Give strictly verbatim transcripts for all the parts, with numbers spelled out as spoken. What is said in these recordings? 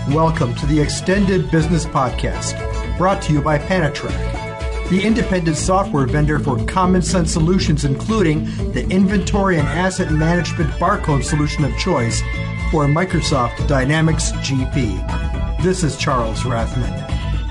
Welcome to the Extended Business Podcast, brought to you by Panatrack, the independent software vendor for common sense solutions, including the inventory and asset management barcode solution of choice for Microsoft Dynamics G P. This is Charles Rathman.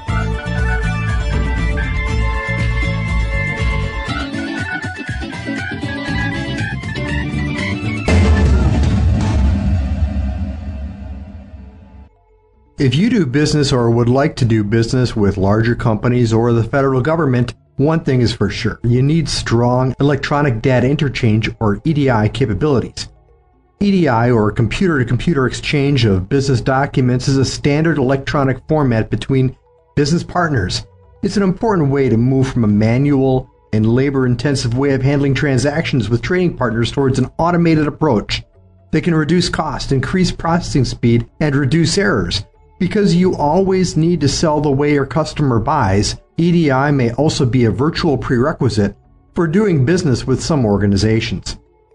If you do business or would like to do business with larger companies or the federal government, one thing is for sure. You need strong electronic data interchange or E D I capabilities. E D I, or computer-to-computer exchange of business documents, is a standard electronic format between business partners. It's an important way to move from a manual and labor-intensive way of handling transactions with trading partners towards an automated approach that can reduce cost, increase processing speed, and reduce errors. Because you always need to sell the way your customer buys, E D I may also be a virtual prerequisite for doing business with some organizations.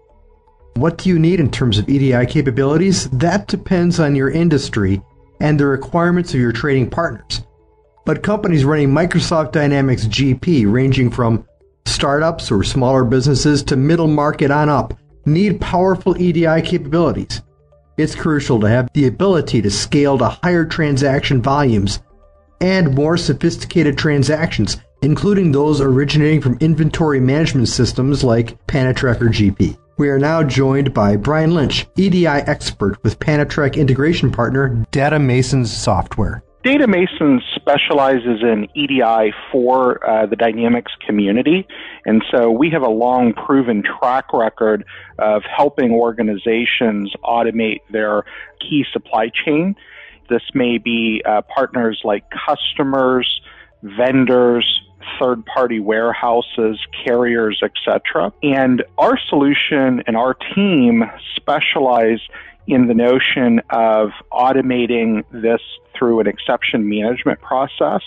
What do you need in terms of E D I capabilities? That depends on your industry and the requirements of your trading partners. But companies running Microsoft Dynamics G P, ranging from startups or smaller businesses to middle market on up, need powerful E D I capabilities. It's crucial to have the ability to scale to higher transaction volumes and more sophisticated transactions, including those originating from inventory management systems like Panatrack or G P. We are now joined by Brian Lynch, E D I expert with Panatrack integration partner Data Masons Software. Data Masons specializes in E D I for uh, the Dynamics community, and so we have a long proven track record of helping organizations automate their key supply chain. This may be uh, partners like customers, vendors, third-party warehouses, carriers, et cetera. And our solution and our team specialize in the notion of automating this through an exception management process.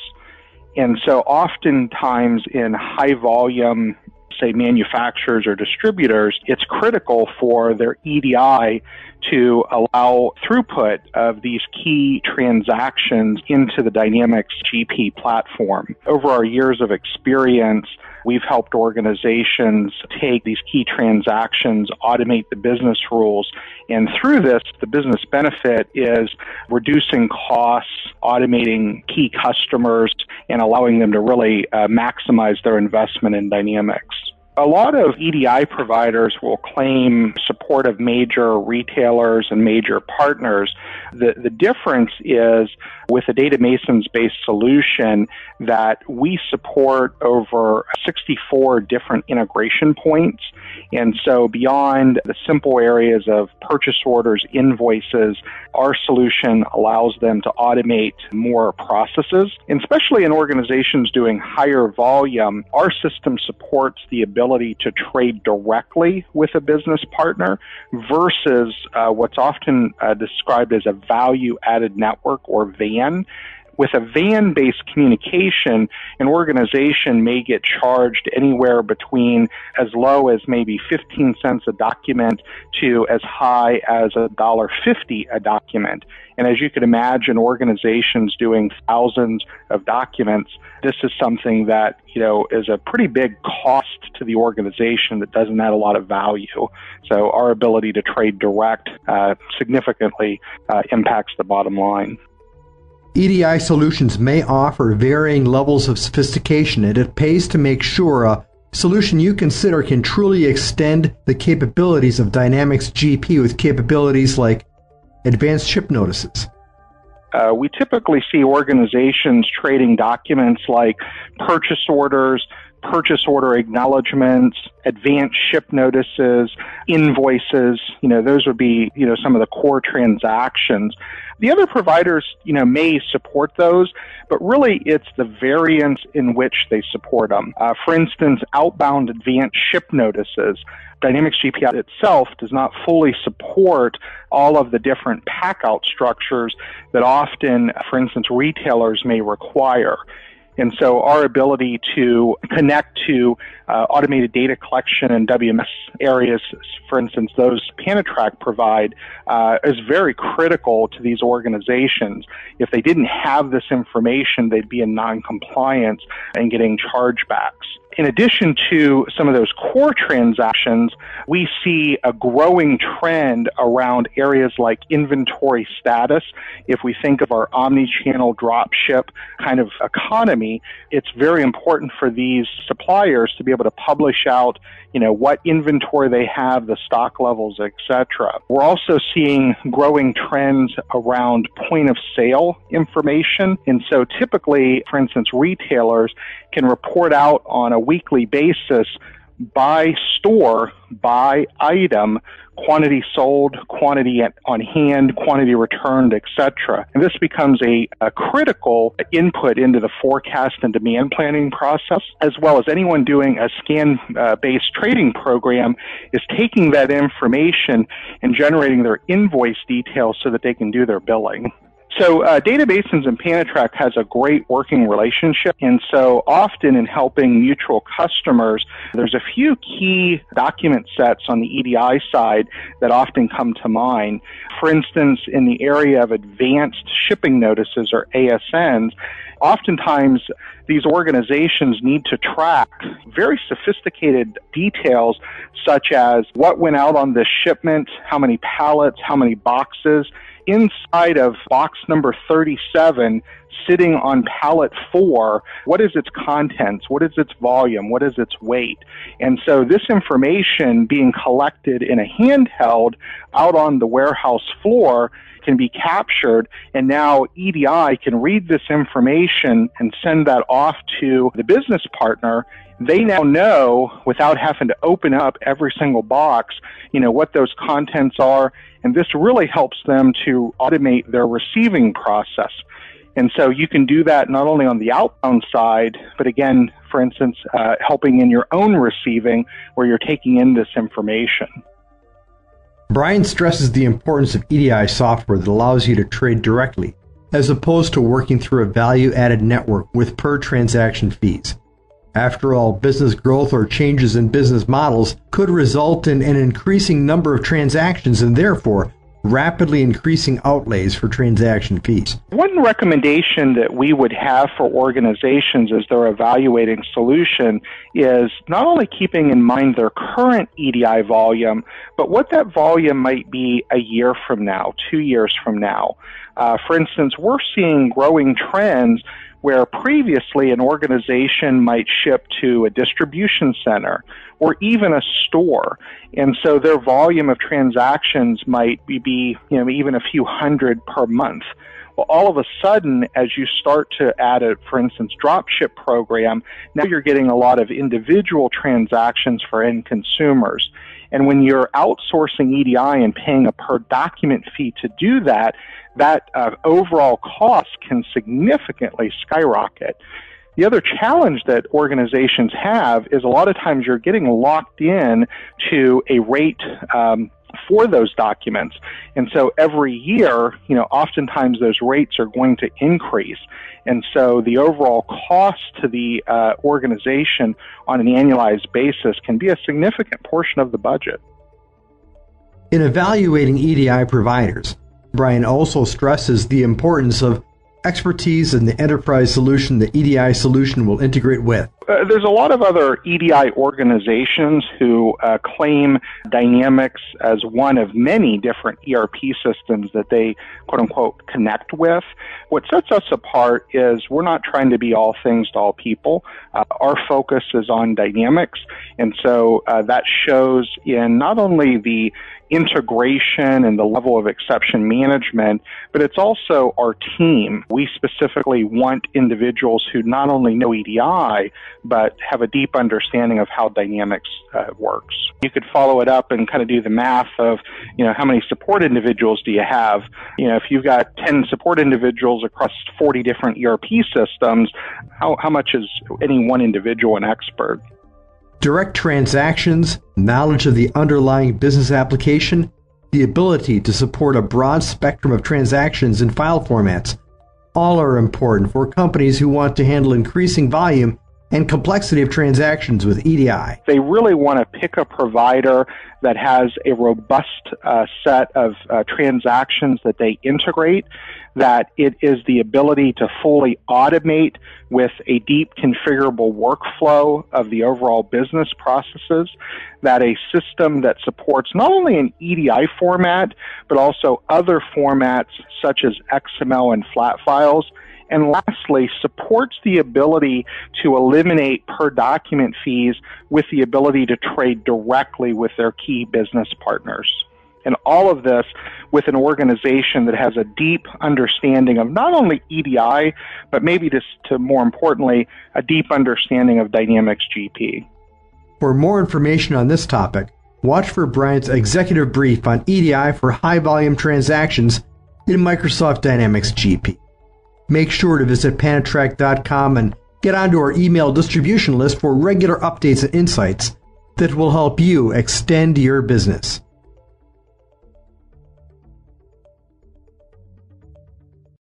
And so oftentimes in high volume, say manufacturers or distributors, it's critical for their E D I to allow throughput of these key transactions into the Dynamics G P platform. Over our years of experience, we've helped organizations take these key transactions, automate the business rules, and through this, the business benefit is reducing costs, automating key customers, and allowing them to really uh, maximize their investment in Dynamics. A lot of E D I providers will claim support of major retailers and major partners. The, the difference is with a Data Masons-based solution that we support over sixty-four different integration points. And so beyond the simple areas of purchase orders, invoices, our solution allows them to automate more processes. And especially in organizations doing higher volume, our system supports the ability to trade directly with a business partner versus uh, what's often uh, described as a value-added network or V A N. With a V A N-based communication, an organization may get charged anywhere between as low as maybe fifteen cents a document to as high as one dollar fifty a document. And as you can imagine, organizations doing thousands of documents, this is something that, you know, is a pretty big cost to the organization that doesn't add a lot of value. So our ability to trade direct uh, significantly uh, impacts the bottom line. E D I solutions may offer varying levels of sophistication, and it pays to make sure a solution you consider can truly extend the capabilities of Dynamics G P with capabilities like advanced ship notices. Uh, we typically see organizations trading documents like purchase orders, purchase order acknowledgments, advanced ship notices, invoices. You know, those would be, you know, some of the core transactions. The other providers, you know, may support those, but really it's the variants in which they support them. Uh, for instance, outbound advanced ship notices. Dynamics G P itself does not fully support all of the different packout structures that often, for instance, retailers may require. And so our ability to connect to uh, automated data collection and W M S areas, for instance, those Panatrack provide, uh, is very critical to these organizations. If they didn't have this information, they'd be in non-compliance and getting chargebacks. In addition to some of those core transactions, we see a growing trend around areas like inventory status. If we think of our omni-channel dropship kind of economy, it's very important for these suppliers to be able to publish out, you know, what inventory they have, the stock levels, et cetera. We're also seeing growing trends around point of sale information. And so typically, for instance, retailers can report out on a weekly basis by store, by item, quantity sold, quantity on hand, quantity returned, et cetera. And this becomes a, a critical input into the forecast and demand planning process, as well as anyone doing a scan-based trading program is taking that information and generating their invoice details so that they can do their billing. So uh, Databasins and Panatrack has a great working relationship, and so often in helping mutual customers, there's a few key document sets on the E D I side that often come to mind. For instance, in the area of advanced shipping notices, or A S Ns, oftentimes these organizations need to track very sophisticated details such as what went out on this shipment, how many pallets, how many boxes. Inside of box number thirty-seven, sitting on pallet four, what is its contents? What is its volume? What is its weight? And so this information being collected in a handheld out on the warehouse floor can be captured, and now E D I can read this information and send that off to the business partner. They now know, without having to open up every single box, you know, what those contents are, and this really helps them to automate their receiving process. And so you can do that not only on the outbound side, but again, for instance, uh, helping in your own receiving where you're taking in this information. Brian stresses the importance of E D I software that allows you to trade directly, as opposed to working through a value-added network with per-transaction fees. After all, business growth or changes in business models could result in an increasing number of transactions and therefore rapidly increasing outlays for transaction fees. One recommendation that we would have for organizations as they're evaluating solution is not only keeping in mind their current E D I volume, but what that volume might be a year from now, two years from now. Uh, for instance, we're seeing growing trends where previously an organization might ship to a distribution center or even a store. And so their volume of transactions might be, be you know, even a few hundred per month. Well, all of a sudden, as you start to add a, for instance, dropship program, now you're getting a lot of individual transactions for end consumers. And when you're outsourcing E D I and paying a per document fee to do that, that uh, overall cost can significantly skyrocket. The other challenge that organizations have is a lot of times you're getting locked in to a rate um, for those documents. And so every year, you know, oftentimes those rates are going to increase. And so the overall cost to the uh, organization on an annualized basis can be a significant portion of the budget. In evaluating E D I providers, Brian also stresses the importance of expertise in the enterprise solution the E D I solution will integrate with. Uh, there's a lot of other E D I organizations who uh, claim Dynamics as one of many different E R P systems that they, quote unquote, connect with. What sets us apart is we're not trying to be all things to all people. Uh, our focus is on Dynamics, and so uh, that shows in not only the integration and the level of exception management, but it's also our team. We specifically want individuals who not only know E D I, but have a deep understanding of how Dynamics uh, works. You could follow it up and kind of do the math of, you know, how many support individuals do you have? You know, if you've got ten support individuals across forty different E R P systems, how, how much is any one individual an expert? Direct transactions, knowledge of the underlying business application, the ability to support a broad spectrum of transactions in file formats. All are important for companies who want to handle increasing volume and complexity of transactions with E D I. They really want to pick a provider that has a robust uh, set of uh, transactions that they integrate, that it is the ability to fully automate with a deep configurable workflow of the overall business processes, that a system that supports not only an E D I format, but also other formats such as X M L and flat files, and lastly, supports the ability to eliminate per document fees with the ability to trade directly with their key business partners. And all of this with an organization that has a deep understanding of not only E D I, but maybe just to more importantly, a deep understanding of Dynamics G P. For more information on this topic, watch for Brian's executive brief on E D I for high volume transactions in Microsoft Dynamics G P. Make sure to visit Panatrack dot com and get onto our email distribution list for regular updates and insights that will help you extend your business.